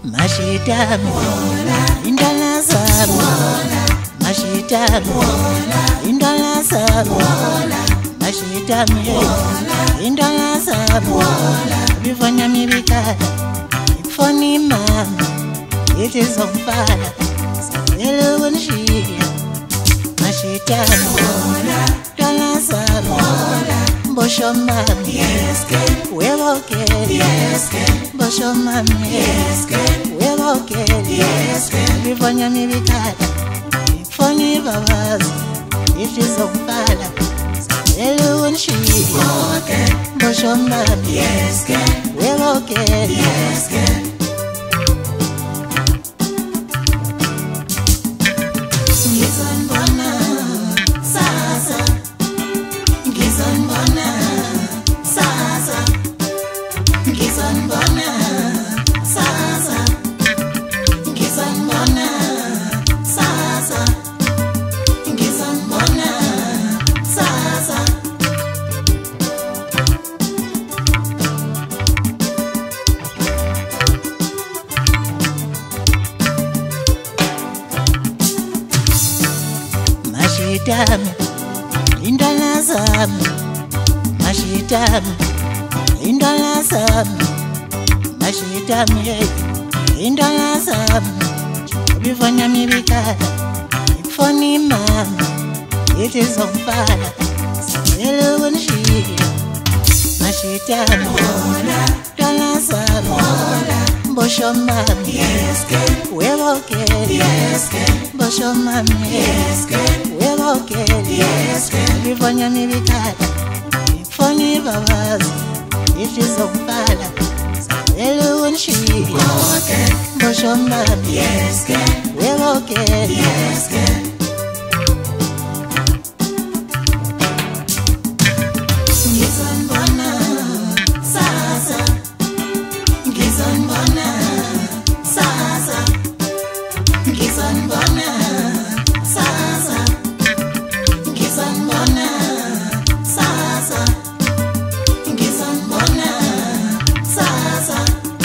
Mashitami indala zami Mashitami indala zami Mashitami indala zami Bifanya mibikala Ifoni mama Iti zombala Sabelo wanshia Mashitami indala zami Bosho mami Wewoke Bosho mami Wewoke Bifanya mibikala Ifoni babazi Iti zombala Sabelo wanshia Bosho mami Wewoke Ngizonbona sasa Ngizonbona sasa Ngizonbona sasa Ngizonbona sasa Ngizonbona sasa Mashitami indala zami Mashitami indala zami Mashitami indala zami Bifanya mibikala Ifoni mama Iti zombala Sabelo wanshia Mashitami indala zami Bosho mami Wewoke Bosho mami Wewoke Bifanya mibikala Ifoni babazi Iti zombala Sabelo wanshia Bosho mami Wewoke Ngizonbona sasa Ngizonbona sasa Ngizonbona sasa Ngizonbona sasa Ngizonbona sasa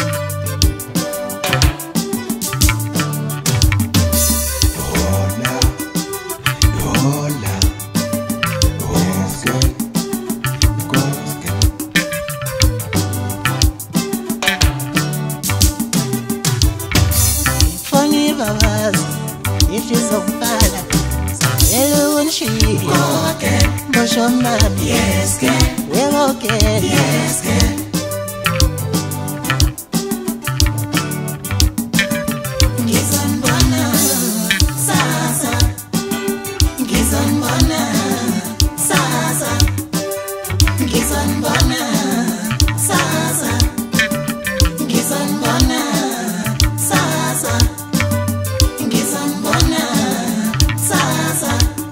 Ifoni babazi Iti zombala Sabelo wanshia Bosho mami Wewoke Ngizonbona sasa Ngizonbona sasa Ngizonbona sasa Ngizonbona sasa Ngizonbona sasa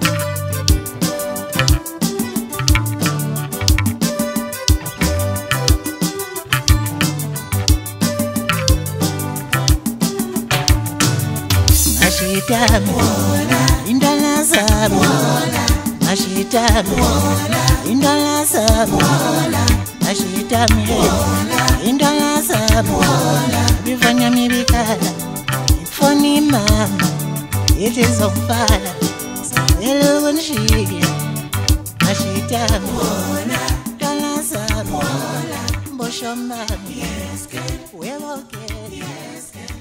Mashitami indala zami Mashitami indala zami Mashitami indala zami Bifanya mibikala Ifoni mama Iti zombala Sabelo wanshia Mashitami indala zami Bosho mami Wewoke